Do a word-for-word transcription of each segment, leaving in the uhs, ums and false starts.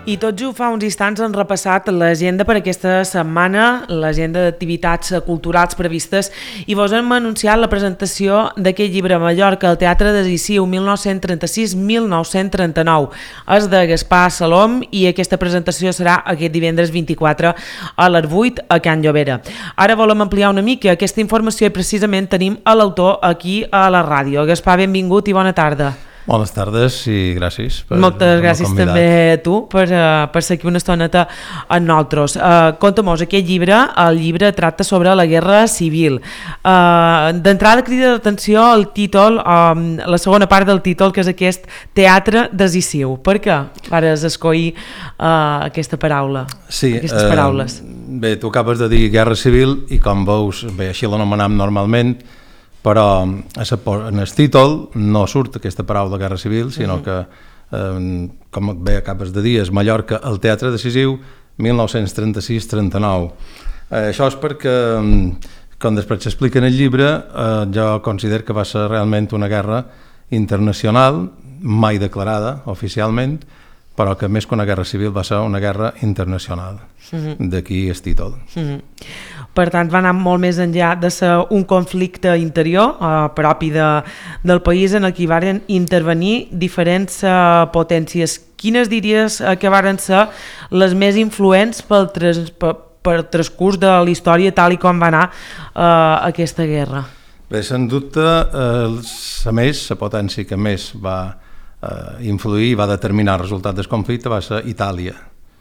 I tot just fa uns instants han repassat l'agenda per aquesta setmana, l'agenda d'activitats culturals previstes, i vos hem anunciat la presentació d'aquest llibre a Mallorca, al Teatre de Sisiu, mil nou-cents trenta-sis a mil nou-cents trenta-nou. És de Gaspar Salom i aquesta presentació serà aquest divendres vint-i-quatre a les vuit a Can Llobera. Ara volem ampliar una mica aquesta informació i precisament tenim a l'autor aquí a la ràdio. Gaspar, benvingut i bona tarda. Bones tardes i gràcies. Per, Moltes gràcies també a tu per, uh, per ser aquí una estoneta amb nosaltres. Uh, Conta-mos, aquest llibre, el llibre tracta sobre la guerra civil. Uh, D'entrada crida l'atenció el títol, um, la segona part del títol, que és aquest Teatre decisiu. Per què vares escollir uh, aquesta paraula, sí, aquestes eh, paraules? Bé, tu acabes de dir guerra civil i com veus, bé, així l'anomenem normalment, però en el títol no surt aquesta paraula guerra civil, sinó que, eh, com bé acabes de dir, és Mallorca, el Teatre decisiu, mil nou-cents trenta-sis a trenta-nou. Eh, això és perquè, com després s'explica en el llibre, eh, jo considero que va ser realment una guerra internacional, mai declarada oficialment, però que més que una guerra civil va ser una guerra internacional. Mm-hmm. D'aquí el títol. Mm-hmm. Per tant, va anar molt més enllà de ser un conflicte interior eh, propi de, del país en el que varen intervenir diferents eh, potències. Quines diries eh, que varen ser les més influents pel, tres, per, per transcurs de la història tal i com va anar eh, aquesta guerra? Bé, sens dubte, eh, a més, la potència que més va eh, influir i va determinar el resultat del conflicte va ser Itàlia,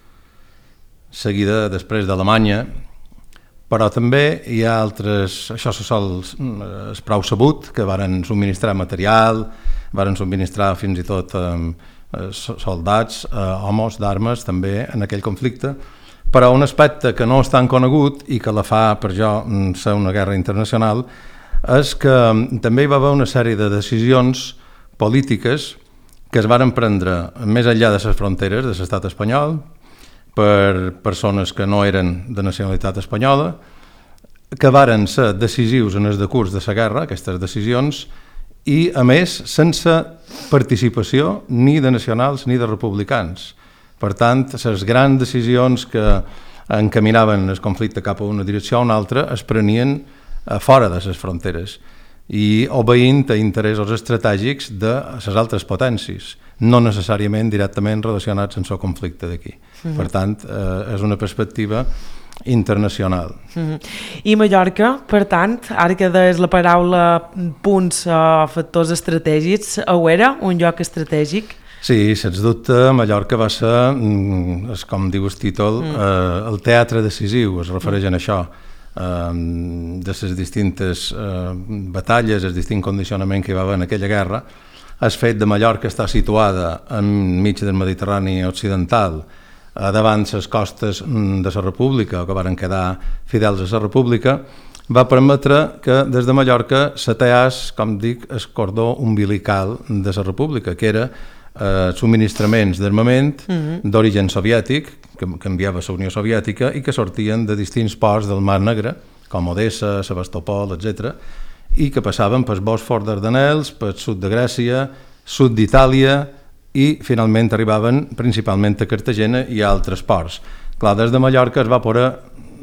seguida després d'Alemanya. Però també hi ha altres, això sol, és prou sabut, que varen subministrar material, varen subministrar fins i tot eh, soldats, eh, homes d'armes també en aquell conflicte, però un aspecte que no és tan conegut i que la fa per jo ser una guerra internacional és que també hi va haver una sèrie de decisions polítiques que es varen prendre més enllà de les fronteres de l'estat espanyol, per persones que no eren de nacionalitat espanyola, que varen ser decisius en el decurs de la guerra, aquestes decisions, i, a més, sense participació ni de nacionals ni de republicans. Per tant, les grans decisions que encaminaven el conflicte cap a una direcció o una altra es prenien fora de les fronteres i obeint a interessos estratègics de les altres potències, no necessàriament directament relacionats amb el conflicte d'aquí. Mm-hmm. Per tant, eh, és una perspectiva internacional. Mm-hmm. I Mallorca, per tant, ara que deies la paraula punts o factors estratègics, ho era un lloc estratègic? Sí, sens dubte, Mallorca va ser, és com diu el títol, mm. eh, el teatre decisiu, es refereix a això, eh, de les distintes eh, batalles, el distint condicionament que hi va haver en aquella guerra. El fet de Mallorca està situada enmig del Mediterrani occidental, davant les costes de la República, que varen quedar fidels a la República, va permetre que des de Mallorca se tallés, com dic, el cordó umbilical de la República, que era eh, subministraments d'armament mm-hmm. d'origen soviètic, que, que enviava la Unió Soviètica i que sortien de distints ports del Mar Negre, com Odessa, Sebastopol, etcètera, i que passaven pel Bòsfor d'Ardanels, pel sud de Grècia, sud d'Itàlia, i finalment arribaven principalment a Cartagena i a altres ports. Clar, des de Mallorca es va poder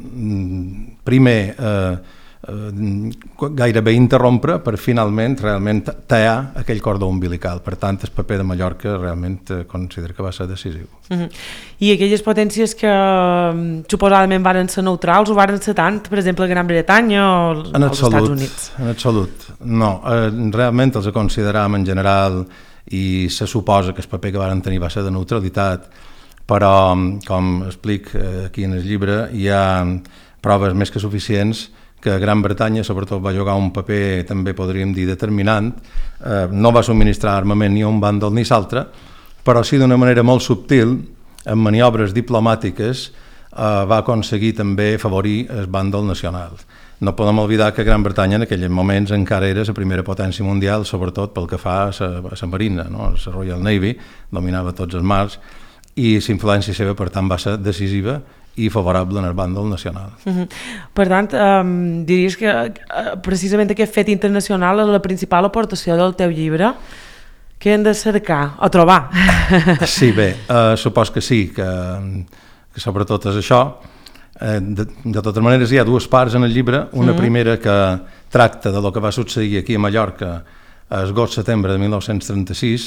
primer eh, eh, gairebé interrompre per finalment realment tallar aquell cordó umbilical. Per tant, el paper de Mallorca realment eh, considero que va ser decisiu. Uh-huh. I aquelles potències que um, suposadament varen ser neutrals o varen ser tant, per exemple, Gran Bretanya o els, els Estats Units? En absolut, no. Eh, realment els consideràvem en general i se suposa que el paper que varen tenir va ser de neutralitat, però, com explic aquí en el llibre, hi ha proves més que suficients que Gran Bretanya sobretot va jugar un paper, també podríem dir, determinant. Eh, no va subministrar armament ni a un bàndol ni l'altre, però sí d'una manera molt subtil, amb maniobres diplomàtiques, eh, va aconseguir també favorir el bàndol nacional. No podem oblidar que Gran Bretanya en aquells moments encara era la primera potència mundial, sobretot pel que fa a la marina, no? La Royal Navy dominava tots els mars i la influència seva, per tant, va ser decisiva i favorable en el bàndol nacional. Uh-huh. Per tant, um, diries que uh, precisament aquest fet internacional és la principal aportació del teu llibre? Què hem de cercar o trobar? Sí, bé, uh, supos que sí, que, que sobretot és això. Uh, de, de totes maneres, hi ha dues parts en el llibre, una mm-hmm. primera que tracta de lo que va succeir aquí a Mallorca l'agost setembre de mil nou-cents trenta-sis,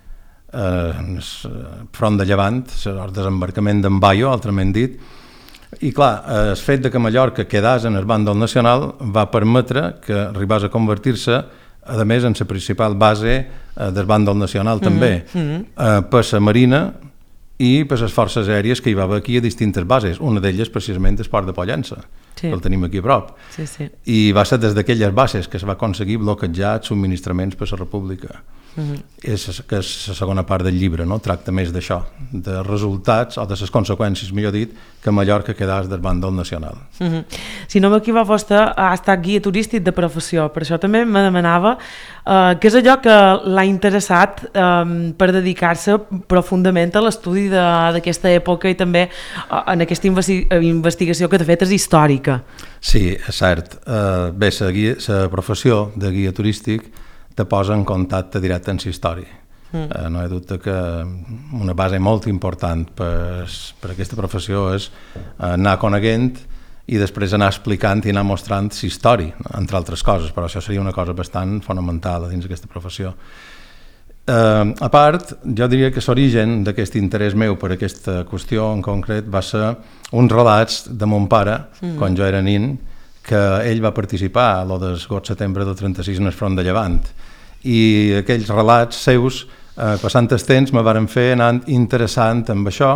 eh, front de Llevant, el desembarcament d'en Bayo, altrament dit, i clar, el fet de que Mallorca quedés en el bàndol nacional va permetre que arribés a convertir-se, a més, en la principal base eh, del bàndol nacional també, mm-hmm. eh, per la Marina i per les forces aèries que hi va haver aquí a distintes bases, una d'elles precisament el port de Pollença, sí. que el tenim aquí a prop. Sí, sí. I va ser des d'aquelles bases que es va aconseguir bloquejar els subministraments per la República. Mm-hmm. És, que és la segona part del llibre, no? Tracta més d'això, de resultats o de les conseqüències, millor dit, que Mallorca quedàs del bàndol nacional. Mm-hmm. Si no m'equivoco, vostè ha estat guia turístic de professió, per això també me demanava uh, què és allò que l'ha interessat um, per dedicar-se profundament a l'estudi d'aquesta època i també uh, en aquesta investi investigació que de fet és històrica. Sí, és cert. Uh, bé, la, guia, la professió de guia turístic te posa en contacte directe amb la història. Mm. Eh, no hi ha dubte que una base molt important per, per aquesta professió és anar coneguent i després anar explicant i anar mostrant la història, entre altres coses, però això seria una cosa bastant fonamental dins d'aquesta professió. Eh, a part, jo diria que l'origen d'aquest interès meu per aquesta qüestió en concret va ser uns relats de mon pare, mm. quan jo era nin, que ell va participar a lo del agost setembre del trenta-sis en el front de Llevant. I aquells relats seus, eh, passant el temps, me varen fer anar interessant amb això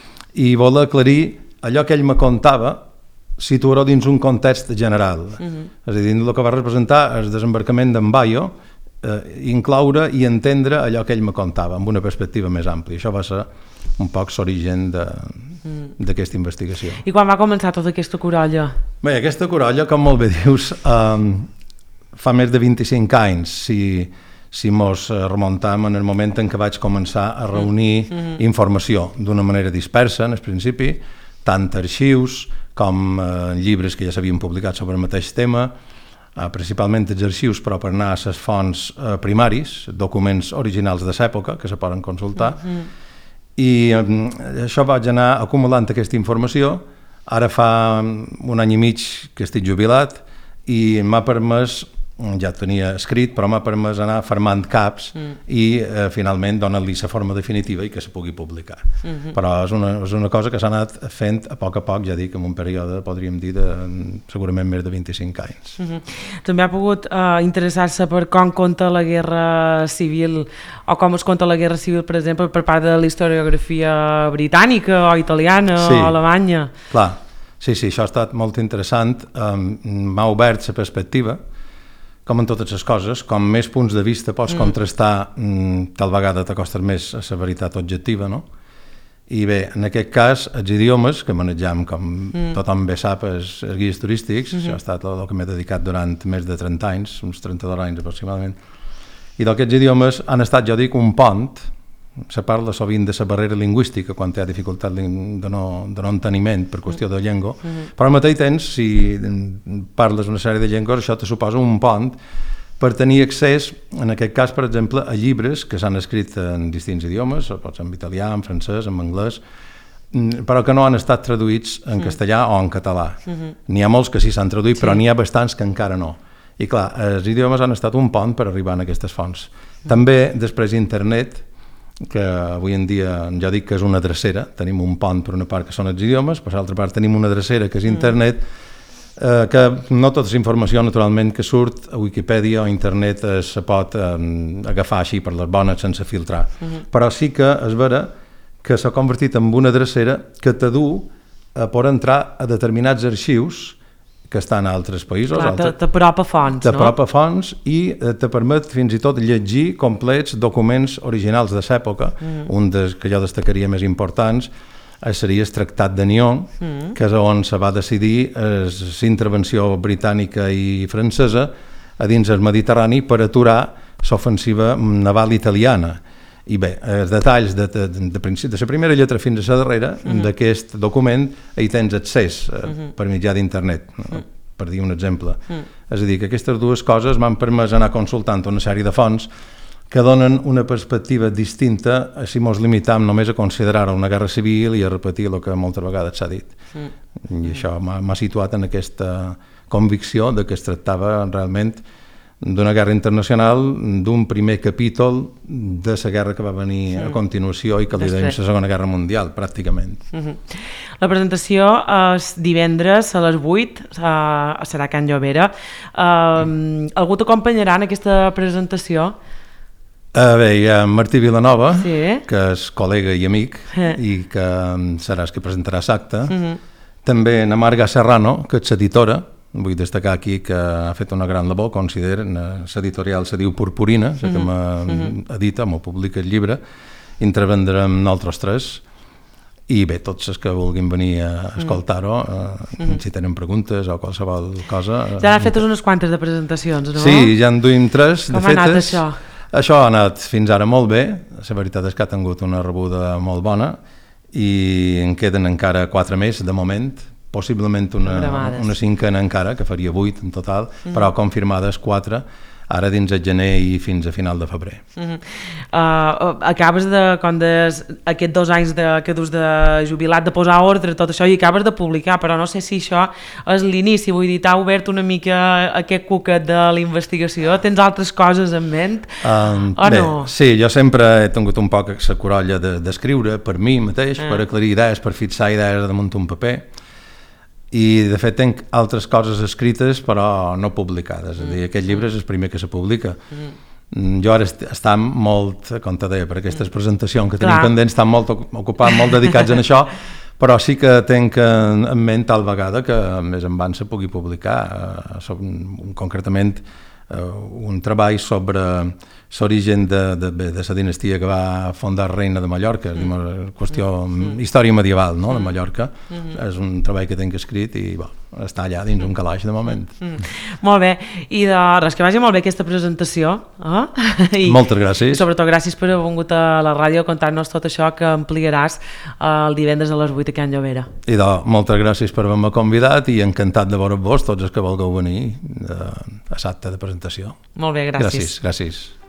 i voler aclarir allò que ell me contava, situar-ho dins un context general. Mm-hmm. És a dir, dins el que va representar el desembarcament d'en Bayo, eh, incloure i entendre allò que ell me contava, amb una perspectiva més àmplia. Això va ser un poc l'origen de, mm. d'aquesta investigació. I quan va començar tota aquesta corolla? Bé, aquesta corolla, com molt bé dius, eh, fa més de vint-i-cinc anys, si, si mos remuntam en el moment en què vaig començar a reunir mm-hmm. informació d'una manera dispersa, en el principi, tant arxius com eh, llibres que ja s'havien publicat sobre el mateix tema, eh, principalment els arxius, però per anar a les fonts eh, primaris, documents originals de l'època, que se poden consultar, mm-hmm. i eh, això vaig anar acumulant aquesta informació. Ara fa un any i mig que estic jubilat i m'ha permès, ja tenia escrit, però m'ha permès anar formant caps mm. i eh, finalment donar-li la forma definitiva i que se pugui publicar. Mm-hmm. Però és una, és una cosa que s'ha anat fent a poc a poc, ja dic, en un període, podríem dir, de segurament més de vint-i-cinc anys. Mm-hmm. També ha pogut eh, interessar-se per com conta la guerra civil o com es conta la guerra civil, per exemple, per part de la historiografia britànica o italiana sí. o alemanya. Clar, sí, sí, això ha estat molt interessant. Um, m'ha obert la perspectiva, com en totes les coses, com més punts de vista pots mm. contrastar, mm, tal vegada t'acostes més a la veritat objectiva, no? I bé, en aquest cas, els idiomes que manejam, com mm. tothom bé sap, els, els guies turístics, mm-hmm. això ha estat el que m'he dedicat durant més de trenta anys, uns trenta-dos anys aproximadament, i d'aquests idiomes han estat, jo dic, un pont. Se parla sovint de la barrera lingüística quan hi ha dificultat de no, de no enteniment per qüestió de llengua, mm-hmm. però al mateix temps, si parles una sèrie de llengües, això te suposa un pont per tenir accés, en aquest cas, per exemple, a llibres que s'han escrit en distints idiomes, pot ser en italià, en francès, en anglès, però que no han estat traduïts en mm. castellà o en català. Mm-hmm. N'hi ha molts que sí s'han traduït, sí. però n'hi ha bastants que encara no. I clar, els idiomes han estat un pont per arribar a aquestes fonts. Mm. També, després, internet, que avui en dia ja dic que és una drecera, tenim un pont per una part que són els idiomes, per l'altra part tenim una drecera que és internet, eh, que no tota la informació naturalment que surt a Wikipedia o internet eh, se pot eh, agafar així per les bones sense filtrar, uh-huh. però sí que és vera que s'ha convertit en una drecera que t'adu a poder entrar a determinats arxius que estan a altres països. Clar, t'apropa fonts, no? T'apropa fonts i te permet fins i tot llegir complets documents originals de l'època. Mm. Un dels que jo destacaria més importants seria el Tractat de Nyon, mm. que és on se va decidir la intervenció britànica i francesa a dins el Mediterrani per aturar l'ofensiva naval italiana. I bé, els detalls de, de, de, de, de la primera lletra fins a la darrera uh-huh. d'aquest document hi tens accés eh, uh-huh. per mitjà d'internet, uh-huh. per dir un exemple. Uh-huh. És a dir, que aquestes dues coses m'han permès anar consultant una sèrie de fonts que donen una perspectiva distinta si mos limitam només a considerar una guerra civil i a repetir el que moltes vegades s'ha dit. Mm. I això m'ha situat en aquesta convicció de que es tractava realment d'una guerra internacional, d'un primer capítol de la guerra que va venir a continuació i que li deim la Segona Guerra Mundial, pràcticament. Uh-huh. La presentació és divendres a les vuit, uh, serà a Can Llobera. Uh, algú t'acompanyarà en aquesta presentació? Uh, bé, hi ha Martí Vilanova, sí. que és col·lega i amic, eh. i que seràs que presentarà l'acte. Uh-huh. També na Marga Serrano, que és editora. Vull destacar aquí que ha fet una gran labor, considero, l'editorial se diu Purpurina, la que m'edita, m'ho publica el llibre, intervendrem nosaltres tres, i bé, tots els que vulguin venir a escoltar-ho, eh, si tenen preguntes o qualsevol cosa... Ja n'ha fetes unes quantes de presentacions, no? Sí, ja en duim tres de fetes. Com ha anat això? Això ha anat fins ara molt bé, la veritat és que ha tingut una rebuda molt bona, i en queden encara quatre més, de moment, possiblement una, una cinquena encara, que faria vuit en total, mm. però confirmades quatre, ara dins el gener i fins a final de febrer. Mm-hmm. uh, acabes de, com des, aquests dos anys de, que dus de jubilat, de posar ordre tot això, i acabes de publicar, però no sé si això és l'inici, vull dir, t'ha obert una mica aquest cuquet de la investigació, tens altres coses en ment, um, o bé, no? Sí, jo sempre he tingut un poc la corolla d'escriure, de, per mi mateix, mm. per aclarir idees, per fixar idees damunt un paper, i de fet tenc altres coses escrites però no publicades, és a dir, aquest llibre és el primer que se publica. Mm. Jo ara est estem molt, com te deia, per aquestes presentacions que tenim pendents, estem molt ocupats, molt dedicats en això, però sí que tenc en, en ment tal vegada que més endavant se pugui publicar, eh, sobre, concretament eh, un treball sobre l'origen de, de, de la dinastia que va fundar Reina de Mallorca, és una qüestió, mm. història medieval, no?, de Mallorca. Mm. És un treball que tinc escrit i bo, està allà dins un calaix de moment. Mm. Molt bé, i de res, que vagi molt bé aquesta presentació. Eh? I, Moltes gràcies. I sobretot gràcies per haver vingut a la ràdio a contar-nos tot això que ampliaràs el divendres a les vuit a Can Llobera. I de, moltes gràcies per haver-me convidat i encantat de veure-vos tots els que vulgueu venir a l'acte de presentació. Molt bé, gràcies. Gràcies, gràcies.